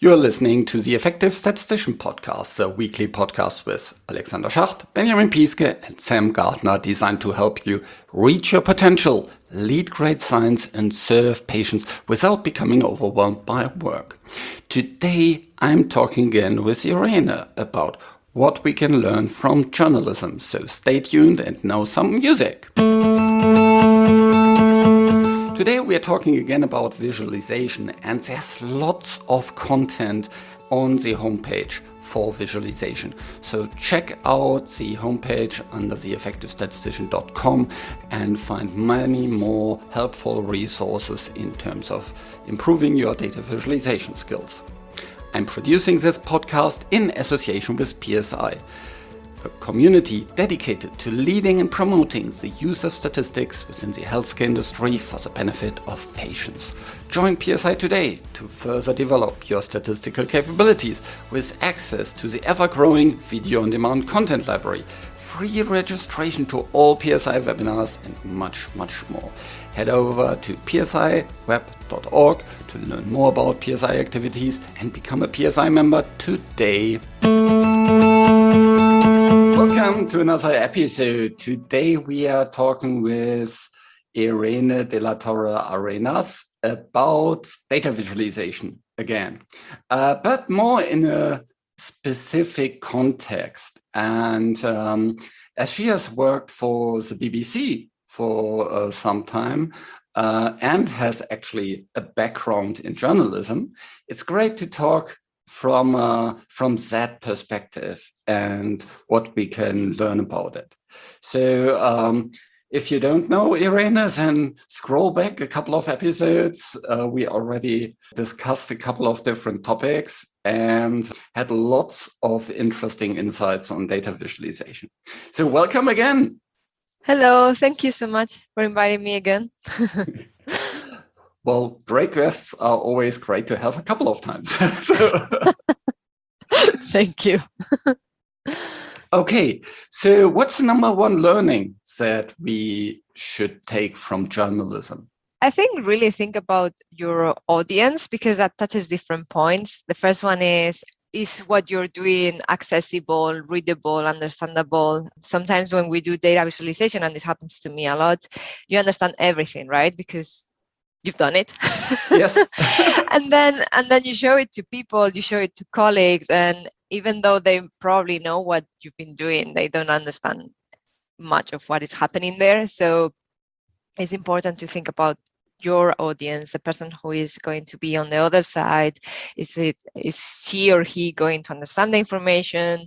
You're listening to the Effective Statistician Podcast, a weekly podcast with Alexander Schacht, Benjamin Pieske, and Sam Gardner, designed to help you reach your potential, lead great science, and serve patients without becoming overwhelmed by work. Today, I'm talking again with Irene about what we can learn from journalism. So stay tuned and now some music. Today we are talking again about visualization, and there's lots of content on the homepage for visualization. So check out the homepage under theeffectivestatistician.com and find many more helpful resources in terms of improving your data visualization skills. I'm producing this podcast in association with PSI, a community dedicated to leading and promoting the use of statistics within the healthcare industry for the benefit of patients. Join PSI today to further develop your statistical capabilities with access to the ever-growing video-on-demand content library, free registration to all PSI webinars, and much, much more. Head over to psiweb.org to learn more about PSI activities and become a PSI member today. Welcome to another episode. Today we are talking with Irene de la Torre Arenas about data visualization again, but more in a specific context. And as she has worked for the BBC for some time and has actually a background in journalism, it's great to talk from that perspective and what we can learn about it. So if you don't know Irene, then scroll back a couple of episodes. We already discussed a couple of different topics and had lots of interesting insights on data visualization. So welcome again. Hello, thank you so much for inviting me again. Well, great guests are always great to have a couple of times. Thank you. Okay, so what's the number one learning that we should take from journalism? I think really think about your audience, because that touches different points. The first one is what you're doing accessible, readable, understandable? Sometimes when we do data visualization, and this happens to me a lot, you understand everything, right? Because you've done it. Yes. and then you show it to people, you show it to colleagues, and even though they probably know what you've been doing, they don't understand much of what is happening there. So it's important to think about your audience, the person who is going to be on the other side. Is she or he going to understand the information?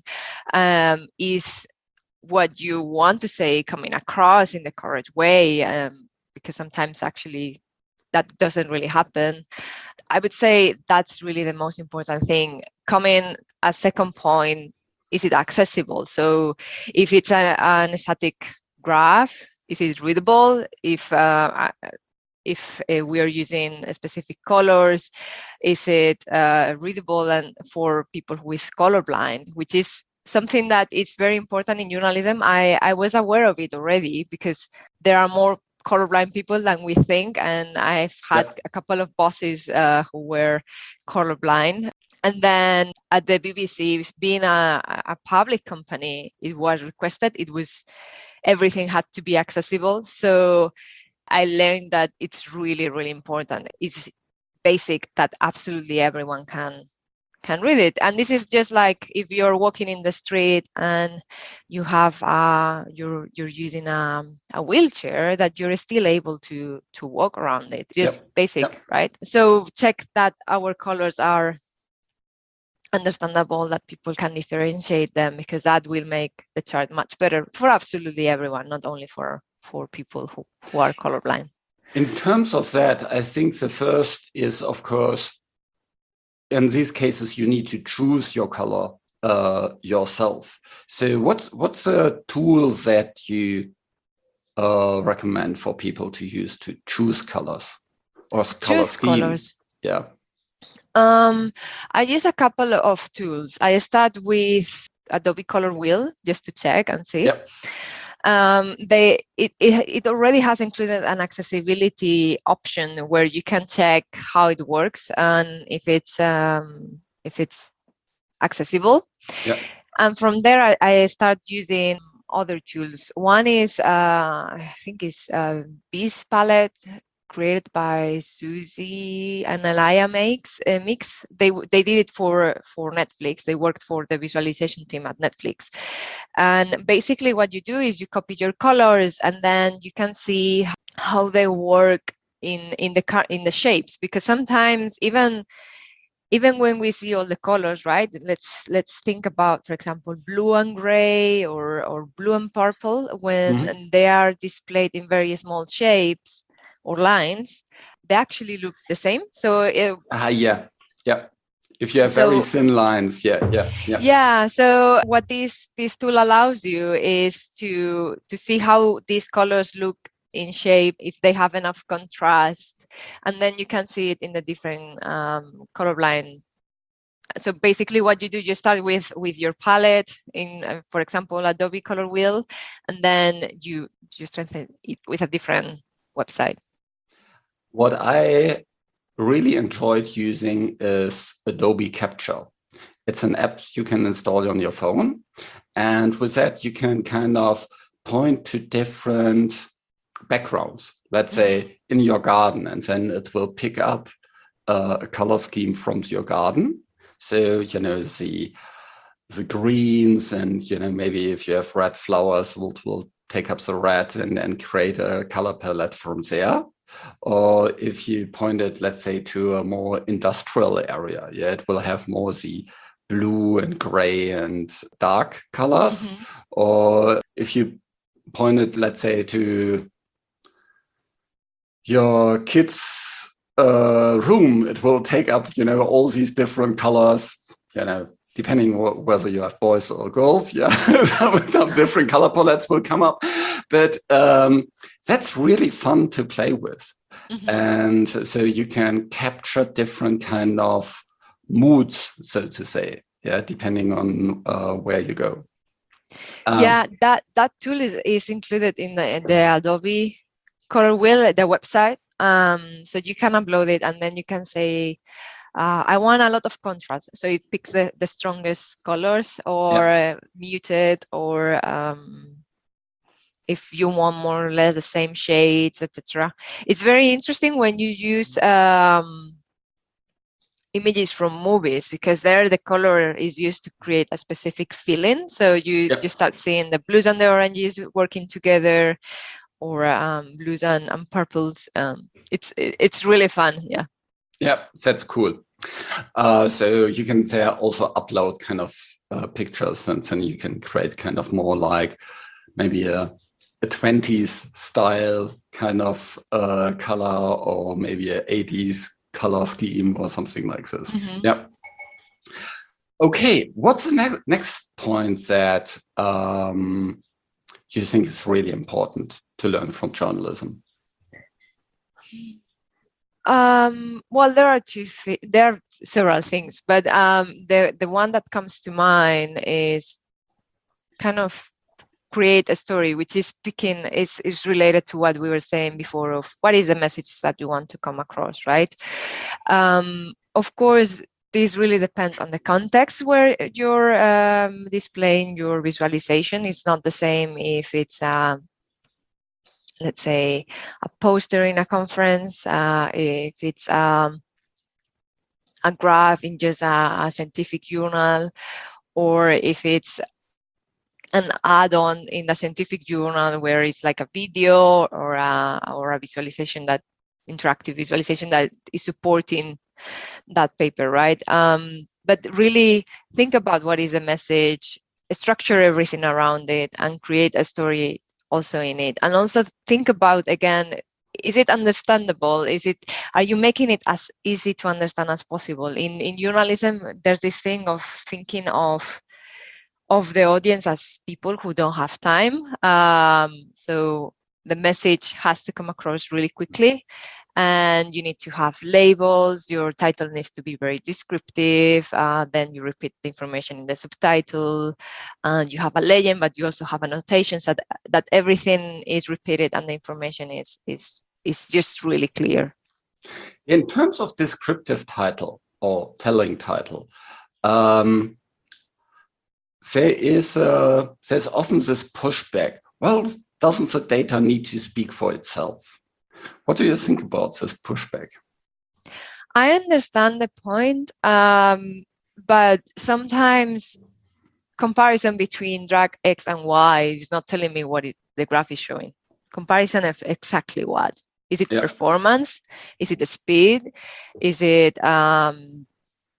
Is what you want to say coming across in the correct way? Because sometimes actually that doesn't really happen. I would say that's really the most important thing. Coming a second point, is it accessible? So if it's an static graph, is it readable? If we are using specific colors, is it readable and for people with colorblind, which is something that is very important in journalism. I was aware of it already because there are more colorblind people than we think, and I've had a couple of bosses who were colorblind. And then at the BBC, being a public company, it was requested. Everything had to be accessible. So I learned that it's really, really important. It's basic that absolutely everyone can read it. And this is just like if you're walking in the street and you have you're using a wheelchair, that you're still able to walk around it. Just basic, right? So check that our colors are understandable, that people can differentiate them, because that will make the chart much better for absolutely everyone, not only for people who are colorblind. In terms of that, I think the first is, of course, in these cases, you need to choose your color yourself. So what's a tool that you recommend for people to use to choose colors or color schemes? Colors. Yeah. I use a couple of tools. I start with Adobe Color Wheel just to check and see. Yep. It already has included an accessibility option where you can check how it works and if it's if it's accessible. Yeah. And from there, I start using other tools. One is, I think is Beast Palette, created by Susie and Alaya Mix. They did it for Netflix. They worked for the visualization team at Netflix. And basically what you do is you copy your colors, and then you can see how they work in the shapes, because sometimes even when we see all the colors, right? Let's think about, for example, blue and gray or blue and purple. When they are displayed in very small shapes or lines, they actually look the same. So yeah. If you have very thin lines, yeah. So what this tool allows you is to see how these colors look in shape, if they have enough contrast, and then you can see it in the different colorblind. So basically what you do, you start with your palette in, for example, Adobe Color Wheel, and then you strengthen it with a different website. What I really enjoyed using is Adobe Capture. It's an app you can install on your phone. And with that, you can kind of point to different backgrounds, let's say in your garden, and then it will pick up a color scheme from your garden. So, the greens, and, maybe if you have red flowers, we'll take up the red and create a color palette from there. Or if you point it, let's say, to a more industrial area, it will have more the blue and gray and dark colors. Or if you point it, let's say, to your kids' room, it will take up, all these different colors, depending whether you have boys or girls. Some different color palettes will come up. But that's really fun to play with. And so you can capture different kind of moods, so to say, depending on where you go. That tool is included in the Adobe Color Wheel, the website. So you can upload it, and then you can say, I want a lot of contrast. So it picks the strongest colors, or muted, or if you want more or less the same shades, etc. It's very interesting when you use images from movies, because there the color is used to create a specific feeling. So you start seeing the blues and the oranges working together, or blues and purples. It's really fun. Yeah, that's cool. So you can say also upload kind of pictures, and then you can create kind of more like maybe a 20s style kind of color, or maybe a 80s color scheme or something like this. Yeah. Okay, what's the next point that you think is really important to learn from journalism? Well, there are several things, but the one that comes to mind is kind of create a story which is is related to what we were saying before, of what is the message that you want to come across, right? Of course, this really depends on the context where you're displaying your visualization. It's not the same if it's let's say a poster in a conference, if it's a graph in just a scientific journal, or if it's an add-on in the scientific journal where it's like a video or a visualization, that interactive visualization that is supporting that paper, right? But really think about what is the message, structure everything around it, and create a story also in it. And also think about, again, is it understandable? Are you making it as easy to understand as possible? In journalism, there's this thing of thinking of the audience as people who don't have time. So the message has to come across really quickly, and you need to have labels. Your title needs to be very descriptive. Then you repeat the information in the subtitle, and you have a legend, but you also have annotations that everything is repeated and the information is just really clear. In terms of descriptive title, or telling title, there's often this pushback. Well, doesn't the data need to speak for itself? What do you think about this pushback? I understand the point, but sometimes comparison between drug X and Y is not telling me what the graph is showing. Comparison of exactly what? Is it performance? Is it the speed? Is it an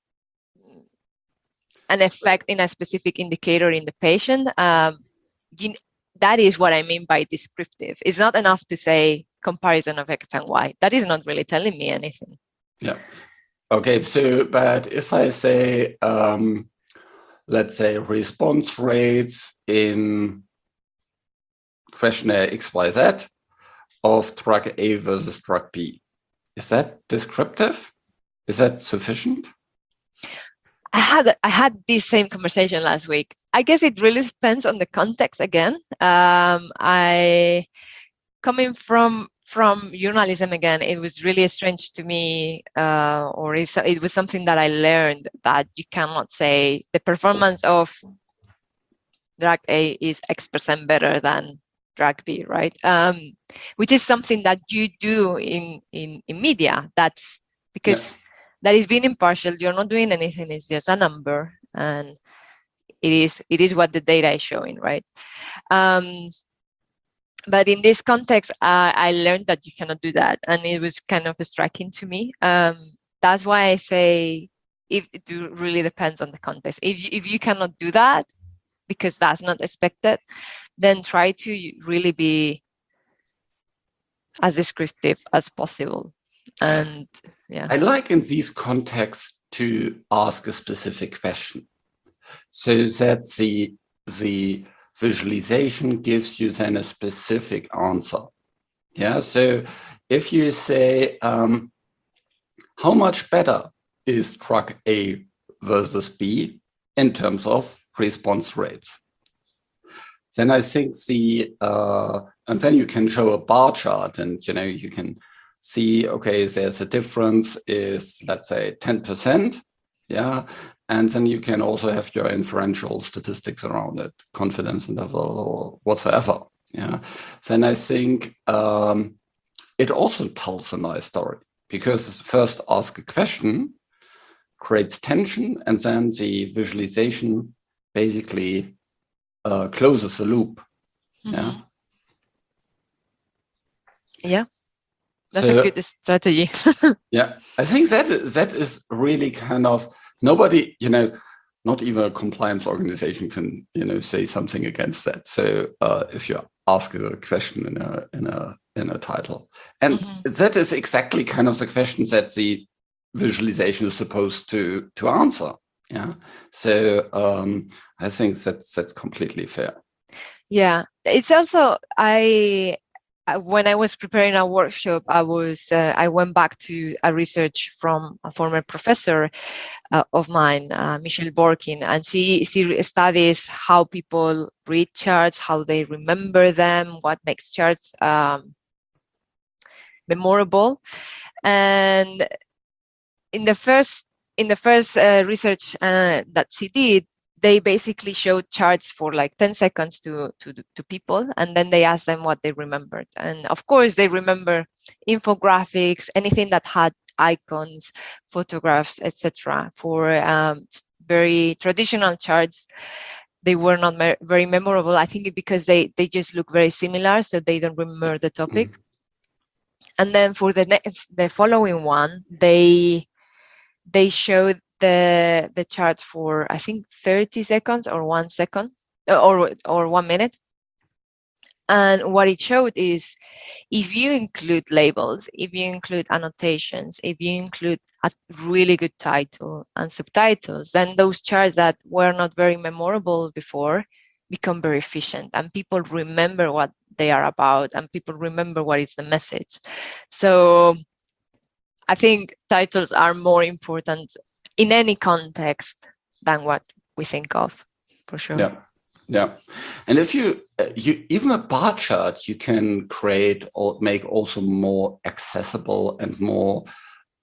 effect in a specific indicator in the patient? That is what I mean by descriptive. It's not enough to say comparison of X and Y. That is not really telling me anything. Yeah. Okay. So, but if I say, let's say response rates in questionnaire XYZ of drug A versus drug B, is that descriptive? Is that sufficient? I had this same conversation last week. I guess it really depends on the context again. I coming from journalism again, it was really strange to me, it was something that I learned, that you cannot say the performance of drug A is X% better than drug B, right? Which is something that you do in media. That's because that is being impartial. You're not doing anything. It's just a number, and it is what the data is showing, right? But in this context, I learned that you cannot do that, and it was kind of striking to me. That's why I say it really depends on the context. If you cannot do that because that's not expected, then try to really be as descriptive as possible. And yeah, I like in these contexts to ask a specific question, so that the visualization gives you then a specific answer. Yeah. So if you say, how much better is drug A versus B in terms of response rates, then I think and then you can show a bar chart, and you can see, okay, there's a difference is, let's say, 10%. Yeah. And then you can also have your inferential statistics around it, confidence interval or whatsoever. Yeah. Then I think it also tells a nice story, because first ask a question creates tension, and then the visualization basically closes the loop. Mm-hmm. Yeah. That's a good strategy. Yeah, I think that is really kind of, nobody, not even a compliance organization can, say something against that. So if you ask a question in a title, and that is exactly kind of the question that the visualization is supposed to answer. Yeah. So I think that's completely fair. Yeah, it's also when I was preparing a workshop, I went back to a research from a former professor of mine, Michelle Borkin, and she studies how people read charts, how they remember them, what makes charts memorable. And in the first research that she did, they basically showed charts for like 10 seconds to people, and then they asked them what they remembered. And of course, they remember infographics, anything that had icons, photographs, etc. For very traditional charts, they were not very memorable. I think because they just look very similar, so they don't remember the topic. And then for the following one, they showed the charts for, I think, 30 seconds or 1 second or 1 minute. And what it showed is, if you include labels, if you include annotations, if you include a really good title and subtitles, then those charts that were not very memorable before become very efficient, and people remember what they are about, and people remember what is the message. So I think titles are more important in any context than what we think of, for sure. Yeah. And if you even a bar chart, you can create or make also more accessible and more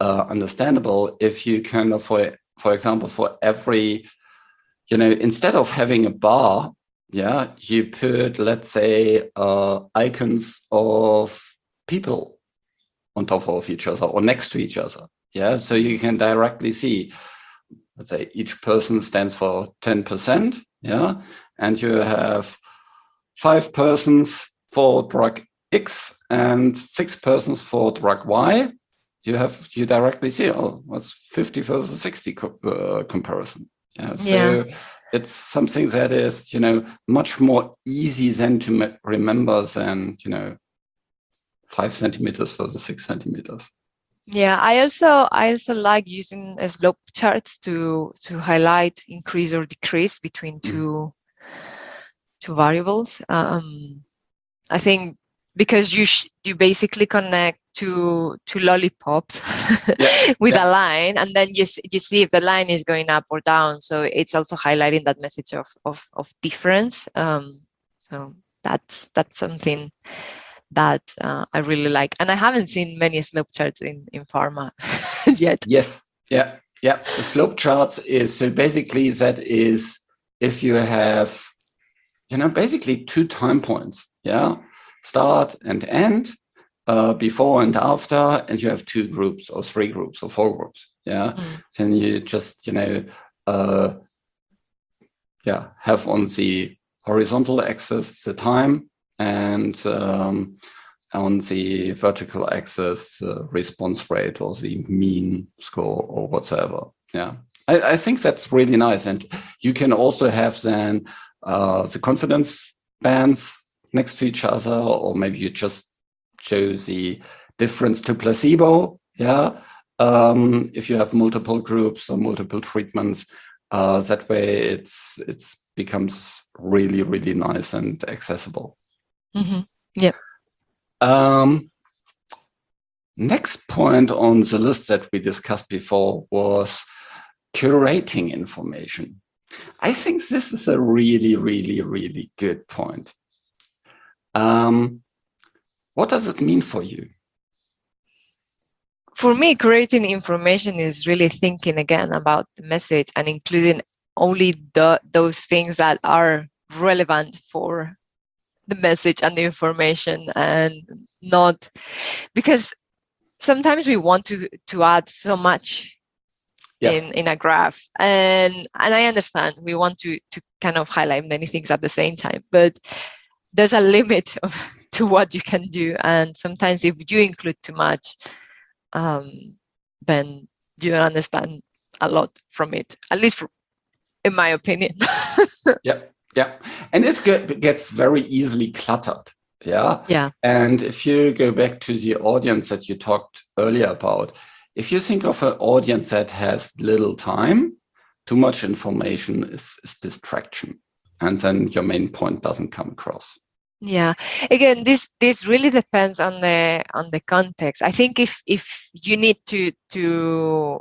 understandable if you kind of, for example, for every, instead of having a bar, you put, let's say, icons of people on top of each other or next to each other. Yeah, so you can directly see, let's say, each person stands for 10%. Yeah, and you have 5 persons for drug X and 6 persons for drug Y. You directly see, what's 50 versus 60 comparison. Yeah, so it's something that is, much more easy than to remember than, 5 centimeters versus 6 centimeters. Yeah, I also like using slope charts to highlight increase or decrease between two variables. I think because you basically connect two lollipops with a line, and then you see if the line is going up or down. So it's also highlighting that message of difference. So that's something that I really like, and I haven't seen many slope charts in pharma yet. Yes, yeah. The slope charts is, so basically that is if you have, basically 2 time points, start and end, before and after, and you have 2 groups or 3 groups or 4 groups, then you just, have on the horizontal axis the time, and on the vertical axis response rate or the mean score or whatsoever. I think that's really nice. And you can also have then the confidence bands next to each other, or maybe you just show the difference to placebo. If you have multiple groups or multiple treatments, that way it's becomes really, really nice and accessible. Next point on the list that we discussed before was curating information. I think this is a really, really, really good point. What does it mean for you? For me, curating information is really thinking again about the message and including only those things that are relevant for the message and the information, and not because sometimes we want to add so much in a graph, and I understand we want to kind of highlight many things at the same time, but there's a limit to what you can do, and sometimes if you include too much, then you don't understand a lot from it, at least in my opinion. Yeah, and it gets very easily cluttered. And if you go back to the audience that you talked earlier about, if you think of an audience that has little time, too much information is distraction, and then your main point doesn't come across. Again, this really depends on the context. I think if you need to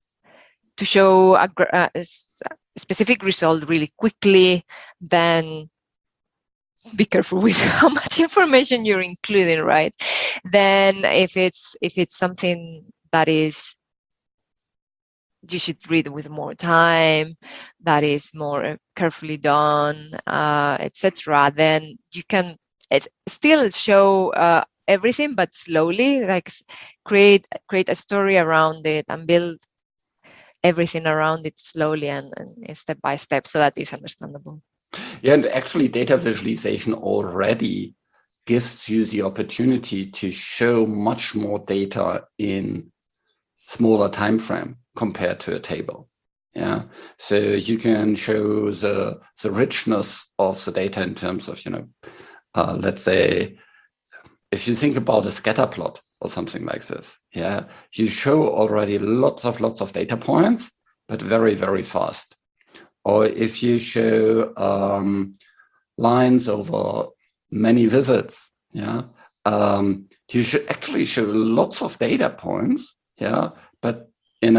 show a specific result really quickly, then be careful with how much information you're including, right? Then if it's something that is you should read with more time, that is more carefully done, etc., then you can still show everything, but slowly, like create a story around it and build everything around it slowly and step by step, so that is understandable. And actually data visualization already gives you the opportunity to show much more data in smaller time frame compared to a table. So you can show the richness of the data in terms of, let's say, if you think about a scatter plot or something like this, you show already lots of data points, but very, very fast. Or if you show lines over many visits, you should actually show lots of data points, but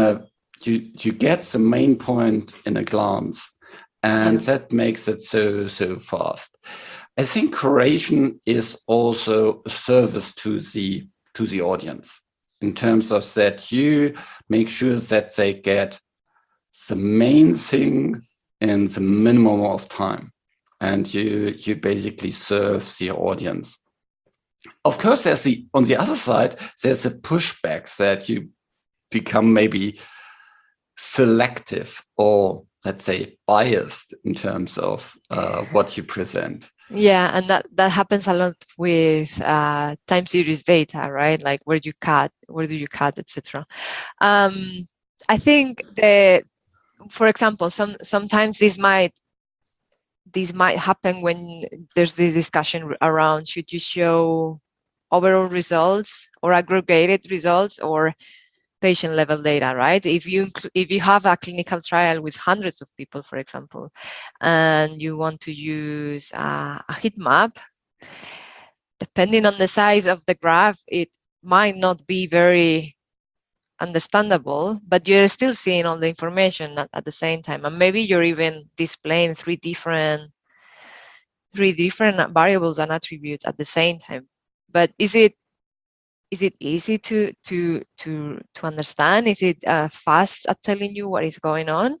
you get the main point in a glance, and that makes it so fast. I think curation is also a service to the audience. in terms of that you make sure that they get the main thing in the minimum of time, and you basically serve the audience. Of course, on the other side, there's a pushback that you become maybe selective or, let's say, biased in terms of what you present. Yeah, and that happens a lot with time series data, right? Like where do you cut, etc. I think for example, sometimes this might happen when there's this discussion around should you show overall results or aggregated results or patient level data, right? If you have a clinical trial with hundreds of people, for example, and you want to use a heat map, depending on the size of the graph, it might not be very understandable, but you're still seeing all the information at the same time, and maybe you're even displaying three different variables and attributes at the same time. But is it easy to understand? Is it fast at telling you what is going on?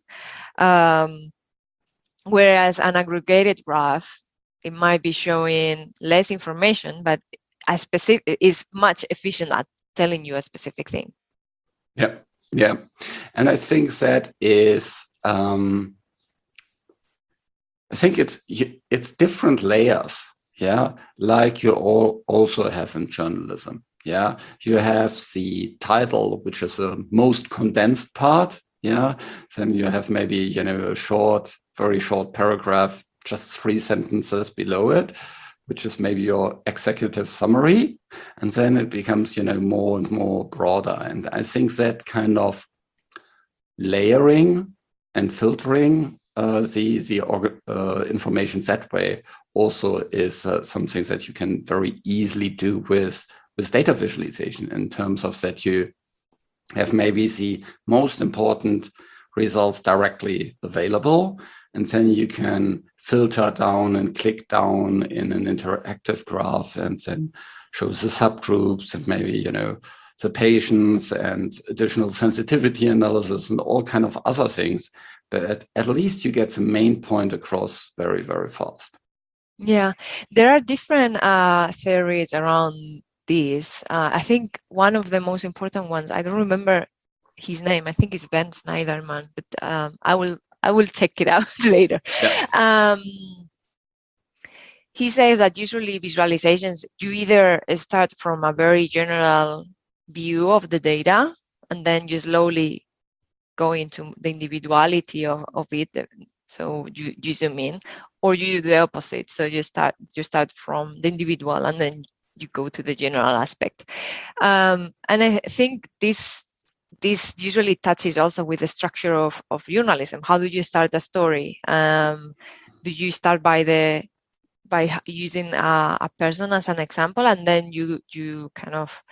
Whereas an aggregated graph, it might be showing less information, but is much efficient at telling you a specific thing. Yeah, and I think that is. I think it's different layers. Yeah, like you also have in journalism. Yeah, you have the title, which is the most condensed part. Yeah, then you have maybe a very short paragraph, just 3 sentences below it, which is maybe your executive summary, and then it becomes more and more broader. And I think that kind of layering and filtering the information that way also is something that you can very easily do with data visualization, in terms of that you have maybe the most important results directly available, and then you can filter down and click down in an interactive graph and then show the subgroups and maybe the patients and additional sensitivity analysis and all kind of other things. But at least you get the main point across very, very fast. Yeah, there are different theories around this. I think one of the most important ones, I don't remember his name, I think it's Ben Snyderman, but I will check it out later. Yeah. He says that usually visualizations, you either start from a very general view of the data, and then you slowly go into the individuality of it, so you zoom in, or you do the opposite, so you start from the individual and then you go to the general aspect. And I think this usually touches also with the structure of journalism. How do you start a story? Do you start by using a person as an example, and then you kind of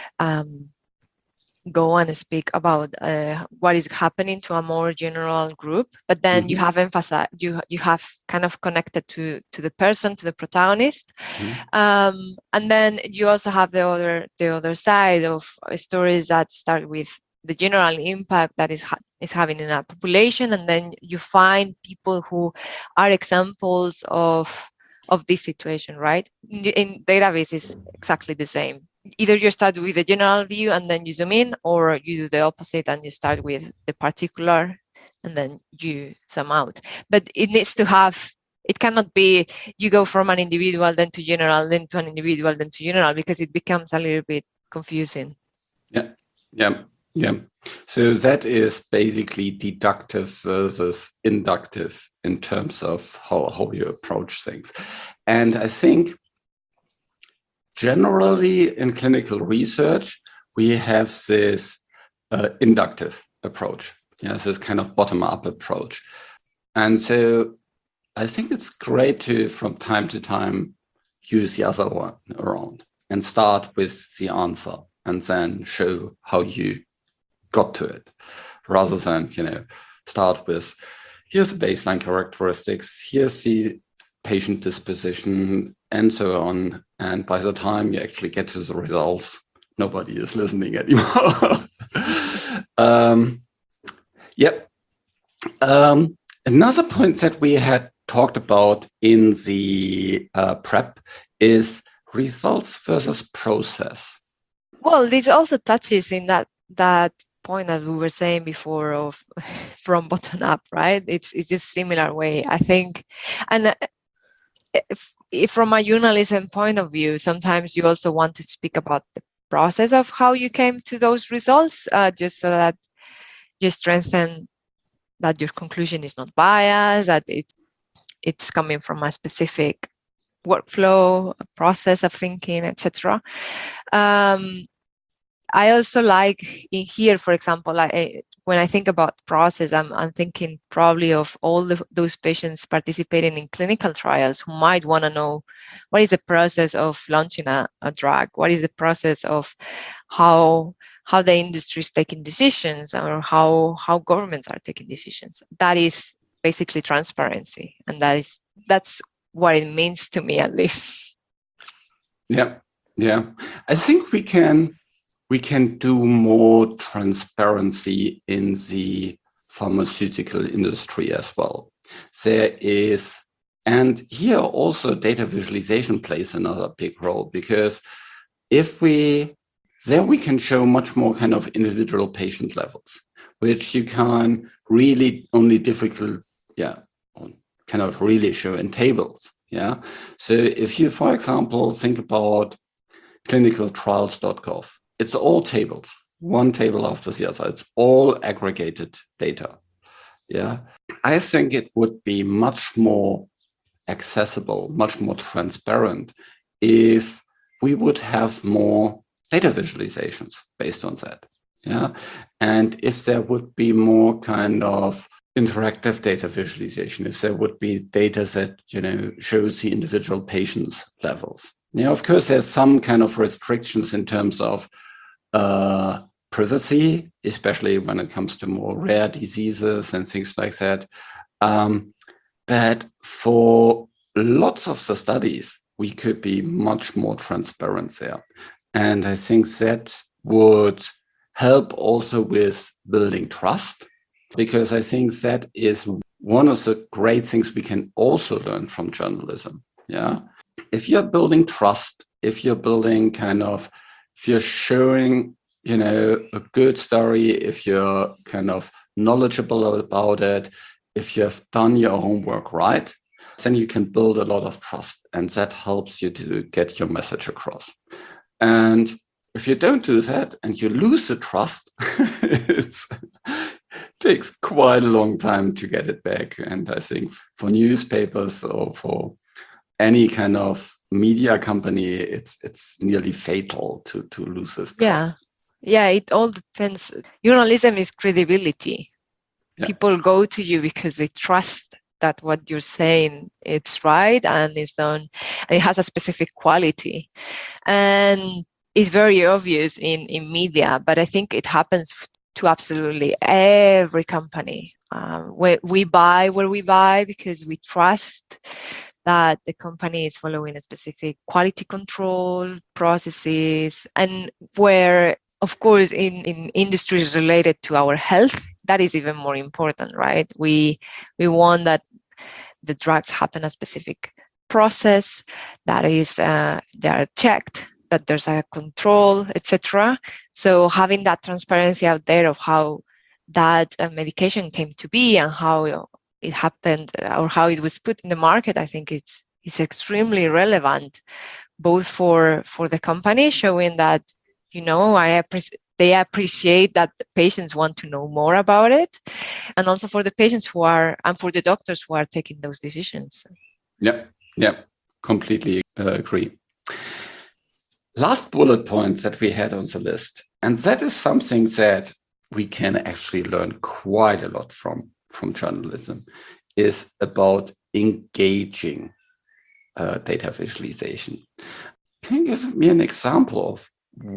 go and speak about what is happening to a more general group, but then you have emphasized, you have kind of connected to the person, to the protagonist, and then you also have the other side of stories that start with the general impact that is having in a population, and then you find people who are examples of this situation, right? In database is exactly the same. Either you start with the general view and then you zoom in, or you do the opposite and you start with the particular and then you zoom out. But it needs to have, it cannot be you go from an individual then to general, then to an individual, then to general, because it becomes a little bit confusing. Yeah. So that is basically deductive versus inductive in terms of how you approach things. And I think generally in clinical research, we have this inductive approach. This kind of bottom-up approach. And so I think it's great to, from time to time, use the other one around and start with the answer and then show how you got to it, rather than start with here's the baseline characteristics, here's the patient disposition, and so on. And by the time you actually get to the results, nobody is listening anymore. Yep. Another point that we had talked about in the prep is results versus process. Well, this also touches in that point that we were saying before of from bottom up, right? It's just similar way, I think. And if from a journalism point of view, sometimes you also want to speak about the process of how you came to those results, just so that you strengthen that your conclusion is not biased, that it's coming from a specific workflow, a process of thinking, etc. I also like in here, for example, when I think about process, I'm thinking probably of all those patients participating in clinical trials who might want to know what is the process of launching a drug, what is the process of how the industry is taking decisions, or how governments are taking decisions. That is basically transparency, and that's what it means to me, at least. Yeah. I think we can do more transparency in the pharmaceutical industry as well. There is, and here also data visualization plays another big role, because if we can show much more kind of individual patient levels, which you can really only cannot really show in tables. Yeah. So if you, for example, think about clinicaltrials.gov, it's all tables, one table after the other. It's all aggregated data. Yeah. I think it would be much more accessible, much more transparent if we would have more data visualizations based on that. Yeah. And if there would be more kind of interactive data visualization, if there would be data that, shows the individual patients' levels. Yeah, of course, there's some kind of restrictions in terms of privacy, especially when it comes to more rare diseases and things like that. But for lots of the studies, we could be much more transparent there. And I think that would help also with building trust, because I think that is one of the great things we can also learn from journalism. Yeah. If you're building trust, if you're building if you're showing, a good story, if you're kind of knowledgeable about it, if you have done your homework right, then you can build a lot of trust, and that helps you to get your message across. And if you don't do that and you lose the trust, it takes quite a long time to get it back. And I think for newspapers or for any kind of media company, it's nearly fatal to lose this trust. Yeah, it all depends. Journalism is credibility. Yeah. People go to you because they trust that what you're saying, it's right and it's done, and it has a specific quality. And it's very obvious in media, but I think it happens to absolutely every company. We buy where we buy because we trust that the company is following a specific quality control processes, and where, of course, in industries related to our health, that is even more important, right? We want that the drugs happen a specific process, that is, they are checked, that there's a control, etc. So having that transparency out there of how that medication came to be and how it happened or how it was put in the market, I think it's extremely relevant, both for the company, showing that, they appreciate that the patients want to know more about it, and also for the patients and for the doctors who are taking those decisions. Yeah, completely agree. Last bullet point that we had on the list, and that is something that we can actually learn quite a lot from journalism, is about engaging data visualization. Can you give me an example of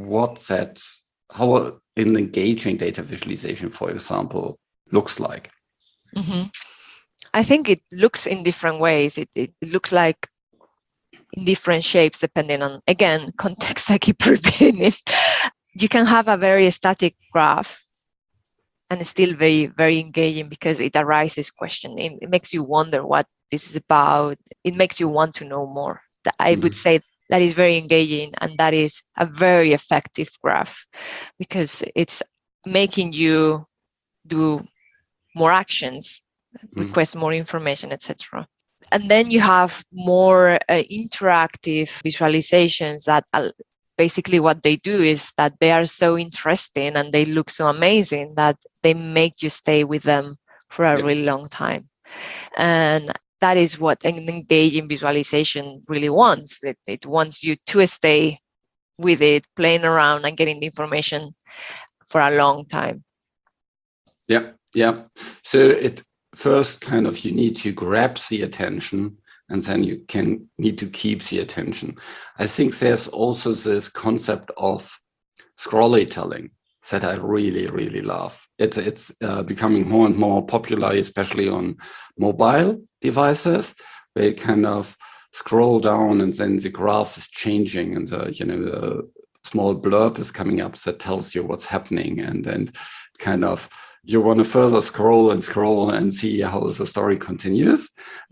how an engaging data visualization, for example, looks like? Mm-hmm. I think it looks in different ways. It looks like in different shapes depending on, again, context. I keep repeating it. You can have a very static graph and it's still very, very engaging because it arises questions. It makes you wonder what this is about. It makes you want to know more. I would say that is very engaging, and that is a very effective graph because it's making you do more actions, request more information, etc. And then you have more interactive visualizations that basically what they do is that they are so interesting and they look so amazing that they make you stay with them for a really long time. And that is what an engaging visualization really wants. It wants you to stay with it, playing around and getting the information for a long time. Yeah. So it first kind of, you need to grab the attention, and then you need to keep the attention. I think there's also this concept of scrollytelling that I really, really love. It's becoming more and more popular, especially on mobile devices, where you kind of scroll down and then the graph is changing and the small blurb is coming up that tells you what's happening, and then kind of you want to further scroll and see how the story continues.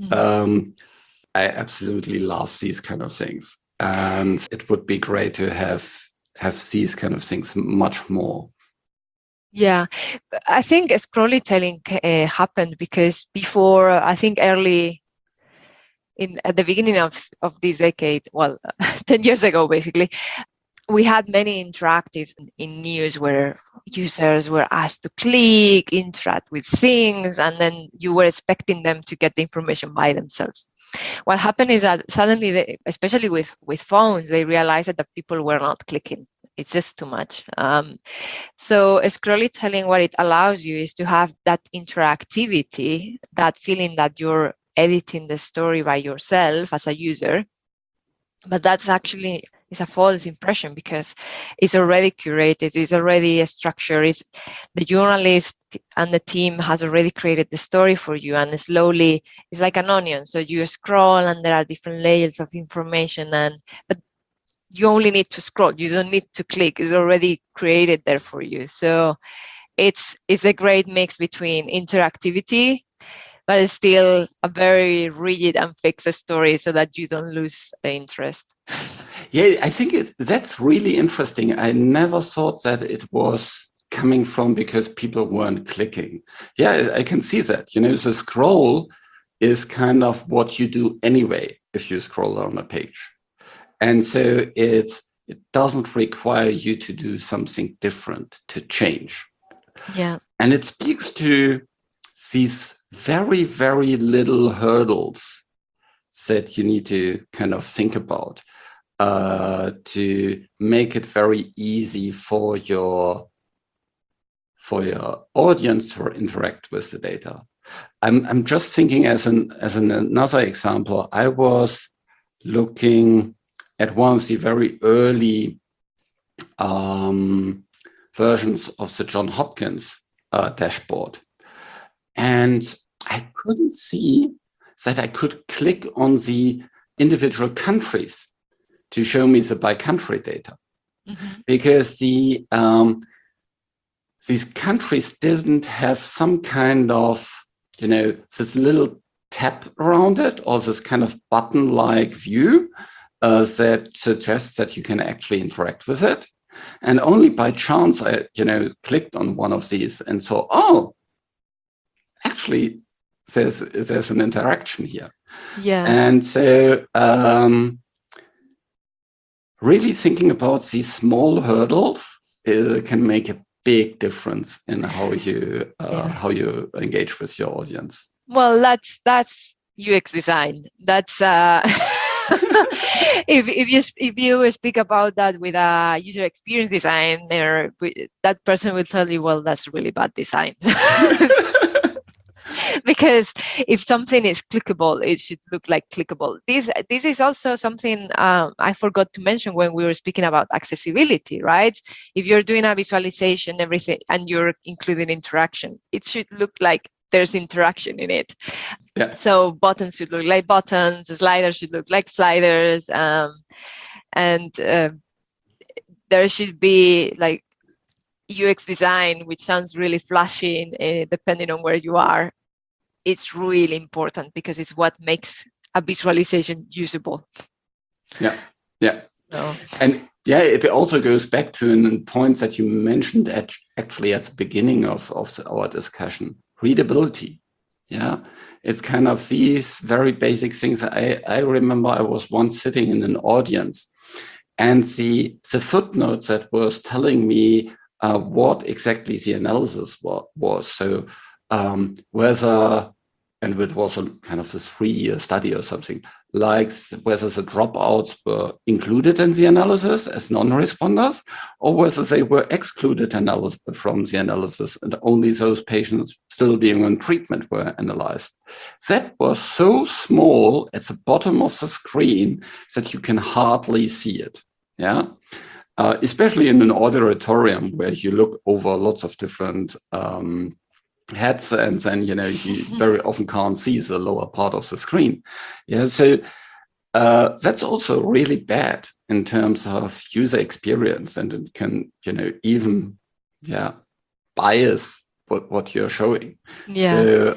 I absolutely love these kind of things, and it would be great to have these kind of things much more. Yeah, I think scrollytelling happened because before, I think early at the beginning of this decade, 10 years ago, basically, we had many interactive in news where users were asked to click, interact with things, and then you were expecting them to get the information by themselves. What happened is that suddenly, especially with phones, they realized that people were not clicking. It's just too much. So scrollytelling, what it allows you is to have that interactivity, that feeling that you're editing the story by yourself as a user. But that's actually is a false impression because it's already curated, it's already a structure, the journalist and the team has already created the story for you, and slowly it's like an onion. So you scroll and there are different layers of information, but you only need to scroll, you don't need to click, it's already created there for you. So it's a great mix between interactivity, but it's still a very rigid and fixed story so that you don't lose the interest. Yeah, I think that's really interesting. I never thought that it was coming from because people weren't clicking. Yeah, I can see that. The scroll is kind of what you do anyway if you scroll down a page. And so it doesn't require you to do something different to change. Yeah. And it speaks to these very, very little hurdles that you need to kind of think about to make it very easy for your audience to interact with the data. I'm just thinking as another example. I was looking at one of the very early versions of the Johns Hopkins dashboard, and I couldn't see that I could click on the individual countries to show me the by country data, because these countries didn't have some kind of, this little tab around it, or this kind of button-like view that suggests that you can actually interact with it. And only by chance, I, clicked on one of these and saw, oh, actually, there's an interaction here. Yeah. And so really thinking about these small hurdles can make a big difference in how you engage with your audience. Well, that's UX design. That's if you speak about that with a user experience designer, that person will tell you, well, that's really bad design. Because if something is clickable, it should look like clickable. This is also something I forgot to mention when we were speaking about accessibility, right? If you're doing a visualization, everything, and you're including interaction, it should look like there's interaction in it. Yeah. So buttons should look like buttons, sliders should look like sliders, and there should be like UX design, which sounds really flashy depending on where you are. It's really important because it's what makes a visualization usable. Yeah, yeah. So. And yeah, it also goes back to a point that you mentioned actually at the beginning of our discussion, readability. Yeah, it's kind of these very basic things. I remember I was once sitting in an audience, and the footnote that was telling me what exactly the analysis was. So whether, and it was a kind of a 3-year study or something, like whether the dropouts were included in the analysis as non-responders, or whether they were excluded from the analysis and only those patients still being on treatment were analyzed. That was so small at the bottom of the screen that you can hardly see it. Yeah, especially in an auditorium where you look over lots of different heads, and then you very often can't see the lower part of the screen. Yeah, so that's also really bad in terms of user experience, and it can even bias what you're showing. Yeah.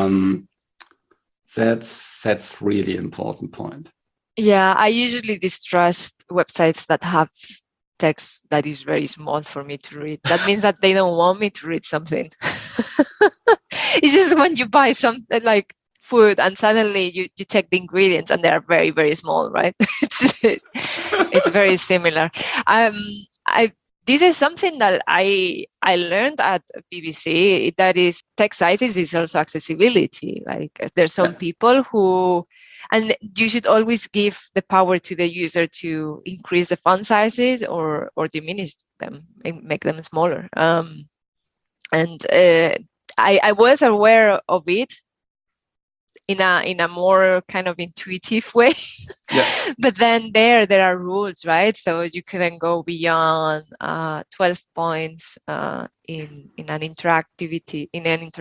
So that's really important point. Yeah, I usually distrust websites that have text that is very small for me to read. That means that they don't want me to read something. It's just when you buy something like food and suddenly you check the ingredients and they are very, very small, right? It's very similar. This is something that I learned at BBC, that is text sizes is also accessibility. Like there's some people who, and you should always give the power to the user to increase the font sizes or diminish them and make them smaller. I was aware of it in a more kind of intuitive way. Yeah. But then there are rules, right? So you couldn't go beyond 12 points in an interactive,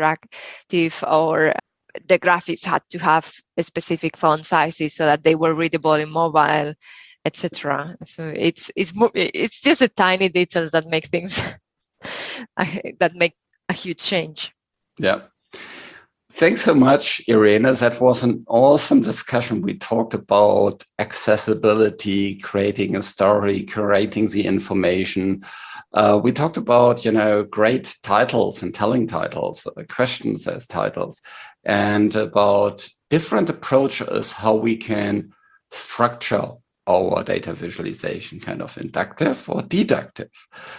or the graphics had to have a specific font sizes so that they were readable in mobile, etc. So it's just the tiny details that make things that make a huge change. Yeah. Thanks so much, Irene. That was an awesome discussion. We talked about accessibility, creating a story, curating the information. We talked about, great titles and telling titles, questions as titles, and about different approaches, how we can structure our data visualization, kind of inductive or deductive.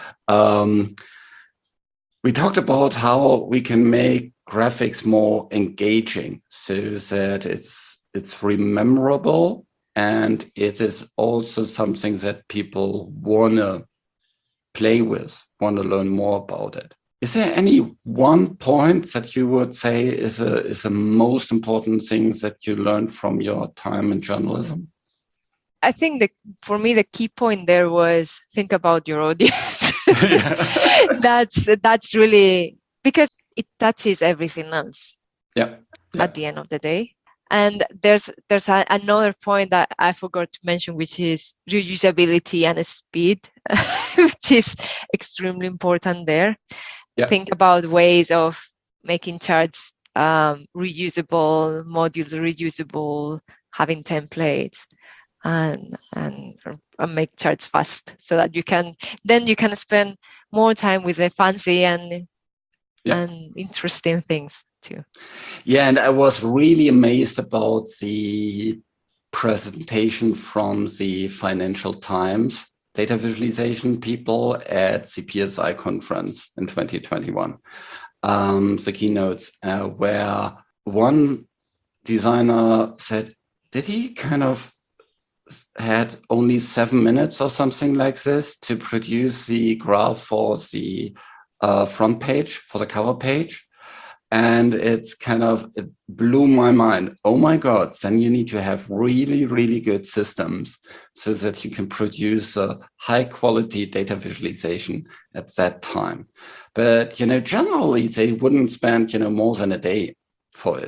We talked about how we can make graphics more engaging so that it's rememberable, and it is also something that people want to play with, want to learn more about it. Is there any one point that you would say is a most important thing that you learned from your time in journalism? I think for me the key point there was think about your audience. That's really, because it touches everything else. Yeah. At the end of the day. And there's another point that I forgot to mention, which is reusability and speed, which is extremely important there. Yeah. Think about ways of making charts reusable, modules reusable, having templates, and make charts fast, so that you can spend more time with the fancy and interesting things too. Yeah, and I was really amazed about the presentation from the Financial Times data visualization people at the PSI conference in 2021. The keynotes where one designer said, did he kind of had only 7 minutes or something like this to produce the graph for the front page, for the cover page. And it blew my mind. Oh my God, then you need to have really, really good systems so that you can produce a high quality data visualization at that time. But, generally they wouldn't spend, more than a day for it.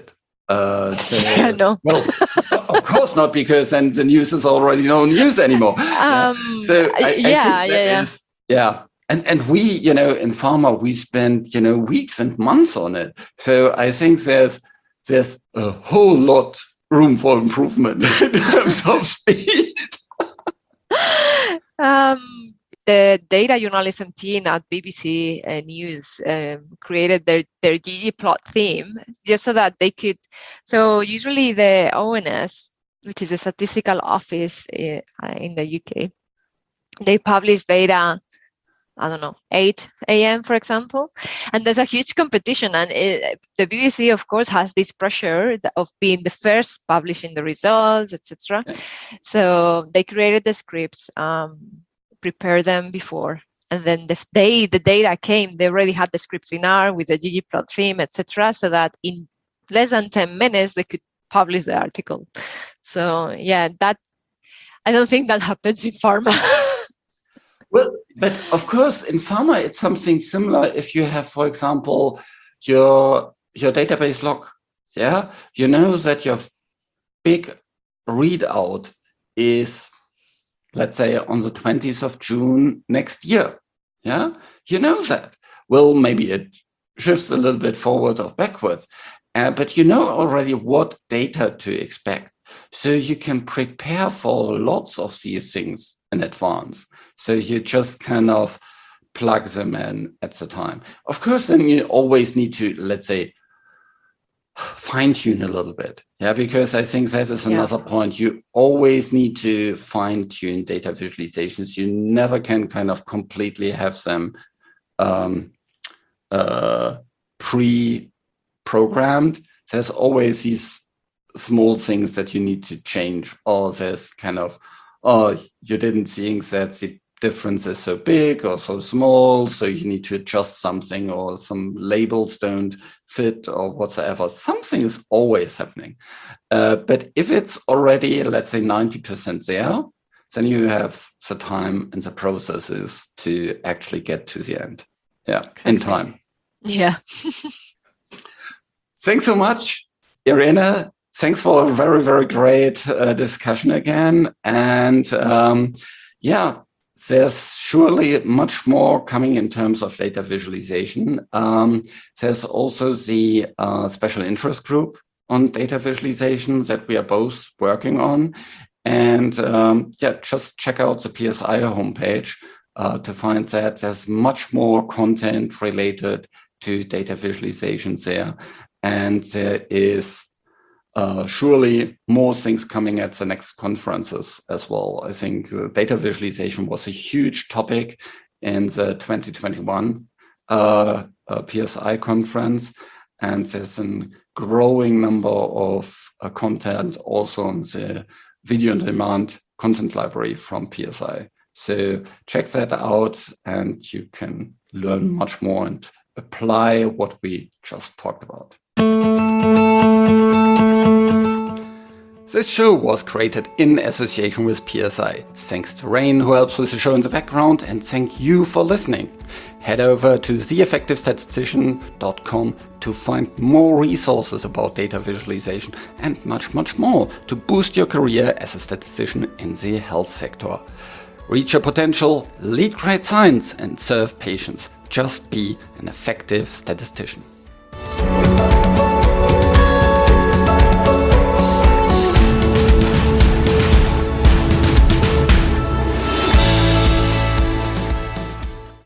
No. Well, of course not, because then the news is already no news anymore. So I think that is, And we, in pharma, we spend, weeks and months on it. So I think there's a whole lot room for improvement in terms of speed. The data journalism team at BBC News created their ggplot theme just so that they could. So usually the ONS, which is a statistical office in the UK, they publish data, I don't know, 8 a.m., for example, and there's a huge competition. And the BBC, of course, has this pressure of being the first publishing the results, etc. Yeah. So they created the scripts, prepare them before, and then the day the data came, they already had the scripts in R with the ggplot theme, etc., so that in less than 10 minutes they could publish the article. So that I don't think that happens in pharma. Well, but of course in pharma it's something similar. If you have, for example, your database log, you know that your big readout is, let's say, on the 20th of June next year. You know that. Well, maybe it shifts a little bit forward or backwards, but you know already what data to expect. So you can prepare for lots of these things in advance. So you just kind of plug them in at the time. Of course, then you always need to, let's say, fine-tune a little bit, because I think that is another point. You always need to fine-tune data visualizations. You never can kind of completely have them pre-programmed. There's always these small things that you need to change, or there's kind of, you didn't think that the difference is so big or so small, so you need to adjust something, or some labels don't fit or whatsoever. Something is always happening. But if it's already, let's say, 90% there, then you have the time and the processes to actually get to the end. In time. Thanks so much, Irene. Thanks for a very, very great discussion again. And there's surely much more coming in terms of data visualization. There's also the special interest group on data visualization that we are both working on. And just check out the PSI homepage to find that there's much more content related to data visualizations there. And there is surely more things coming at the next conferences as well. I think data visualization was a huge topic in the 2021 PSI conference, and there's a growing number of content also on the video on demand content library from PSI. So check that out, and you can learn much more and apply what we just talked about. This show was created in association with PSI. Thanks to Rain, who helps with the show in the background, and thank you for listening. Head over to theeffectivestatistician.com to find more resources about data visualization and much, much more to boost your career as a statistician in the health sector. Reach your potential, lead great science, and serve patients. Just be an effective statistician.